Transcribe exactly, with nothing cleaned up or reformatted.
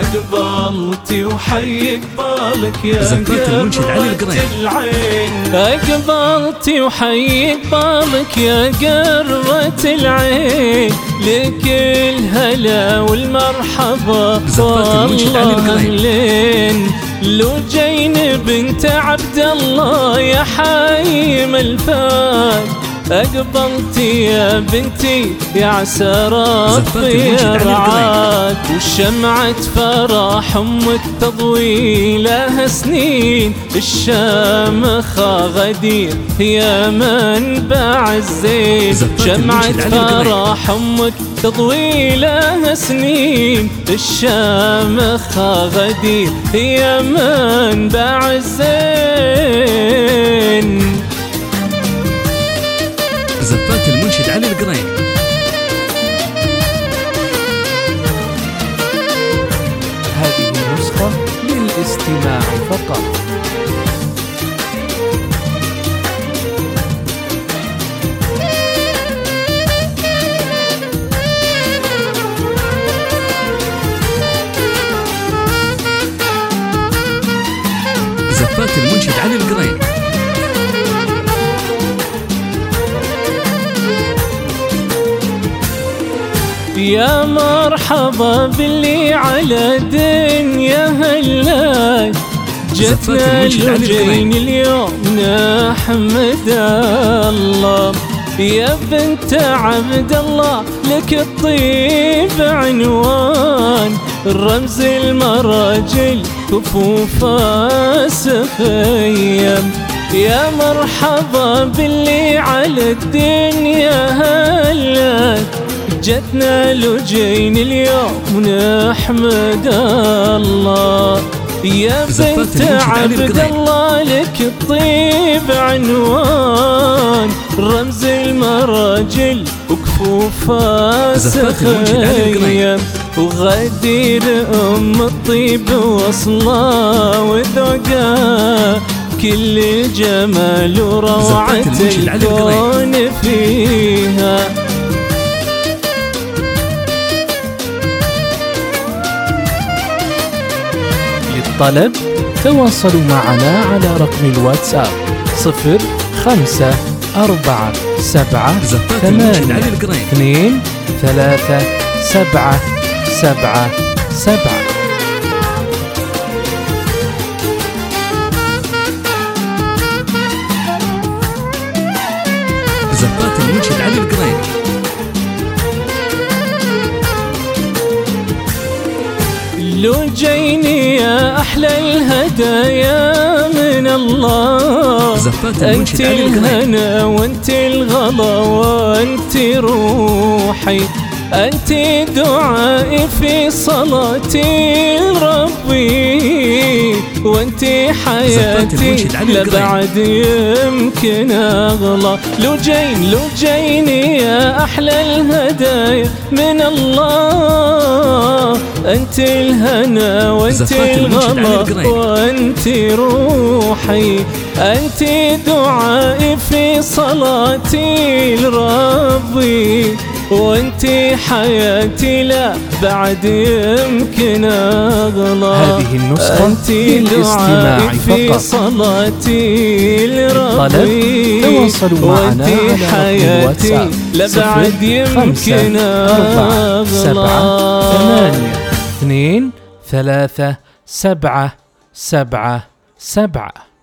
أقبلتي وحي قبالك يا زفات المنشد علي القرين. أقبلتي وحي قبالك يا قرة العين، لك الهلا والمرحبا والأهلين. لو جين بنت عبد الله يا حايم الفات، أقبلتي يا بنتي يا عسى ربي يرعاك. وشمعة فرح أمك تضوي لها سنين، الشامخة غدير هي منبع الزين. شمعة فرح أمك تضوي لها سنين، الشامخة غدير هي منبع الزين. زفات المنشد علي القرين. هذه النسخة للاستماع فقط. زفات المنشد علي القرين. يا مرحبا باللي على دنيا هلا، جتنا الوجين اليوم نحمد الله. يا بنت عبد الله لك الطيب عنوان، الرمز المراجل كفوفها سخيم. يا مرحبا باللي على الدنيا هلا، جتنا لجين اليوم نحمد الله. يا بنت عبد الله لك الطيب عنوان، رمز المراجل وكفوفها سخيم. وغدير أم الطيب وصلة وذوقها، كل جمال وروعة الكون فيها. للطلب تواصلوا معنا على رقم الواتساب صفر خمسة أربعة سبعة ثمانية اثنين ثلاثة سبعة سبعة سبعة. زفات المنشد علي القرين. لو جيني يا أحلى الهدايا من الله، أنت الهنا وأنت الغلا وأنت روحي، أنت دعائي في صلاتي لربي، وأنت حياتي لبعد يمكن أغلى. لو جين لو جيني يا أحلى الهدايا من الله، أنت الهنا وأنت الغلا وأنت روحي، أنت دعائي في صلاتي لربي، وأنت حياتي لا بعد يمكن أغلى. هذه النسخة للاستماع في صلاتي لربي، تواصلوا معنا على الواتساب لبعد يمكن أربعة سبعة ثمانية اثنين ثلاثة سبعة سبعة سبعة.